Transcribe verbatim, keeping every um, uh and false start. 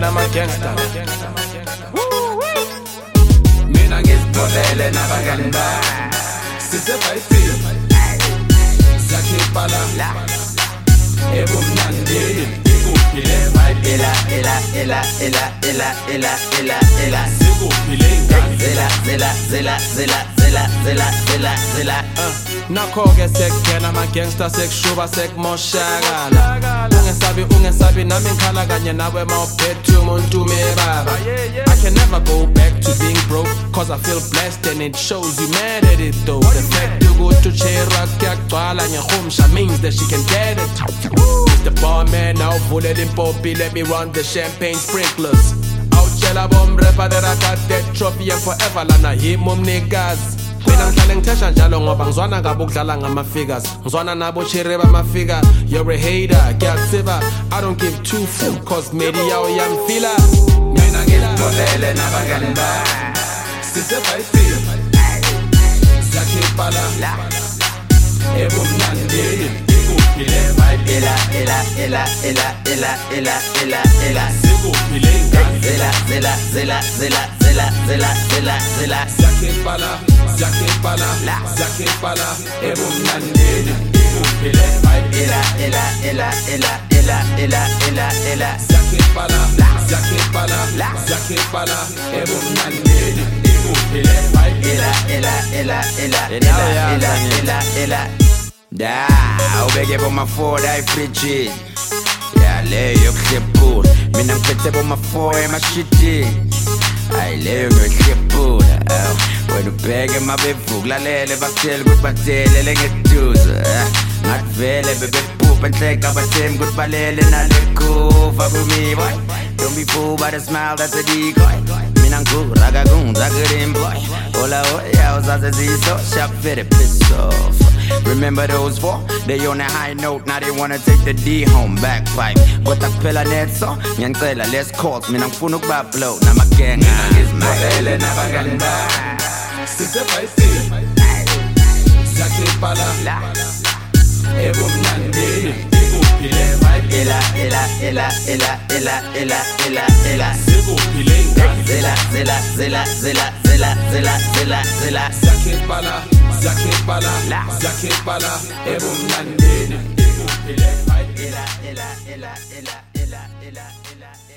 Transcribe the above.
ngena ama-gangster. Mina ngizitholele nabangani bami sisebhayibheli zakhipha la ebumnandini ikuphile ela ela ela ela ela ela ela ela sikuphile ingane zela zela zela zela zela zela zela zela nakho-ke sekungena ama-gangster sekushuba sekumoshakala ungesabi ungesabi nami ngikhala kanye nawe mawuphethe umuntu umebaba. I can never go back to being broke cause I feel blessed and it shows you mad at it though. The fact ukuthi uchera kuyagcwala ngehumsha means that she can get it. Mister Barman awuvulela impopi, let me run the champagne sprinklers. Awutshela bomrepa that I got that trophy and forever lana him umnikazi. Mina ngihlale ngithesha njalo ngoba ngizwana ngabo ukudlala ngama-figures, ngizwana nabo chere bamafika. You're a hater, kuyakutsiba, I don't give two fuck cause media uyangifila. Mina ngizitholele nabangani bami sisebhayibheli zakhipha la ebumnandini ikuphile ela ela ela ela ela ela ela ela sikuphile ingane zela zela zela zela zela zela zela zela zakhipha la zakhipha la zakhipha la ebumnandini ikuphile ela ela ela ela ela ela ela ela zakhipha la zakhipha la zakhipha la ebumnandini ikuphile ela ela ela ela ela ela ela ela da ubeke boma-four ayifrijini ya leyo kuhlephula mina ngiphethe boma-four emashitini hayi leyo ngiyohlephula wena ubheke mabevuka lalele bakutshela ukuthi batelele ngeduze ngathi vele bebephupha enhleka bathemba ukuthi balele nalekuva kumi boy. Don't be fooled by the smile, that's a decoy. Mina nguraka kunzakurimbo ola oya uzazeziso sharp fitted piss off. Remember those four? They on a high note, now they wanna take the D home backpipe. But I phela netso, ngiyangicela let's call. Mina ngifuna ukuba blow, namagenga ngizitholele nabangani bami sisebhayibheli zakhipha la ebumnandini ikuphile ela ela ela ela ela ela ela ela sikuphile ingane zela zela zela zela zela zela zela zela zakhipha la zakhipha la zakhipha la ebumnandini ikuphile ela ela ela ela ela ela ela